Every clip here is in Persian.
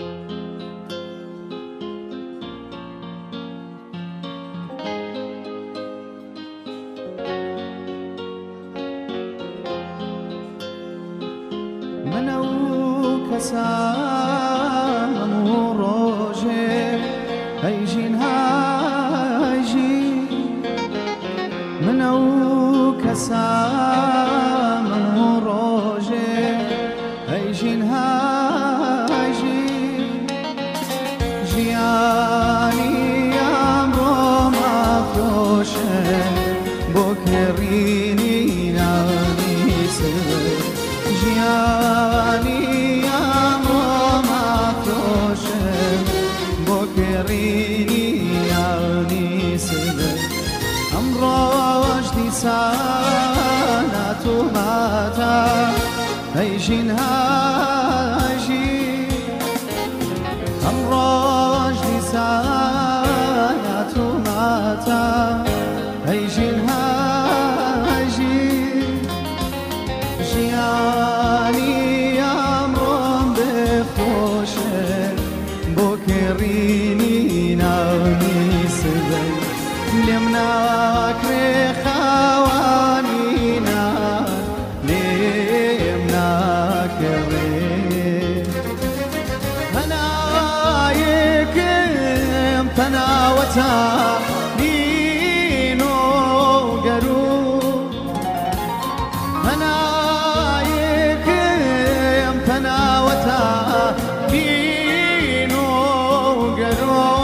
منە و کەسانم و ڕۆژێ هەیژین هاژی منە و کەسانم و ڕۆژێ هەیژین هاژی ژیانی ئەمڕۆ مافرۆشە بۆ کێڕینی نانی سبەی ژیانی ئەمڕۆ مافرۆشە بۆ کێڕینی نانی سبەی ئەمڕۆژ دیسان هاتووماتە هەیژین هاژی ئەمڕۆژ دیسان هاتووماتە هەیژین هاژی ژیانی ئەمڕۆم بێخۆشە بۆ کێڕینی ناونی سبەی لێم ناکرێ خاوانی نان لێم ناکەڕێ هەنایەکم پەناوەتە بین و گەروو هەنایەکم پەناوەتە بین و گەروو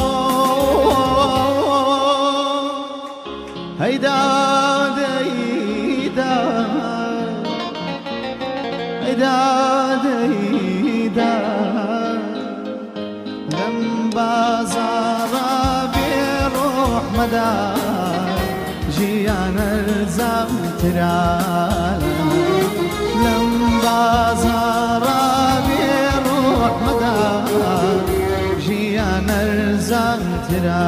هەیدا دەیدا هەیدا دەیدا لەم بازاڕە بێڕۆح مەدا ژیان ئەرزانترا لەم بازاڕە بێڕۆح مەدا ژیان ئەرزانترا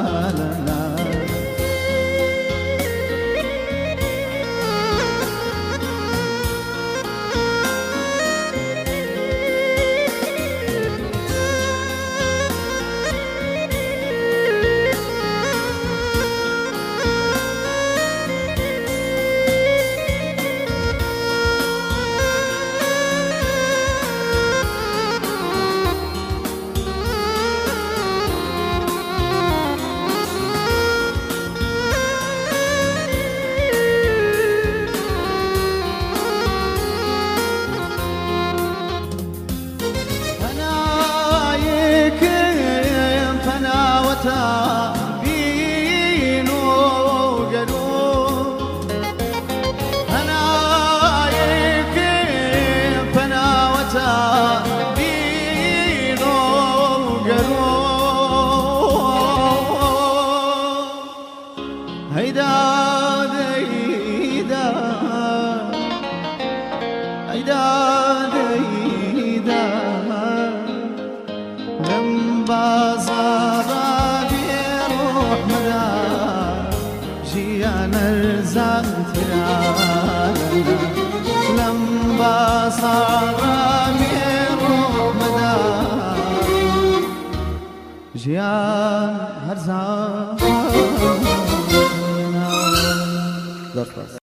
بین و گەروو هەنایەکم پەناوەتە بین و گەروو هەیدا دەیدا هەیدا دەیدا لەم بازاڕە ژیان ئەرزانترا لەم بازاڕە بێڕۆح مەدا ژیان هەرزانترا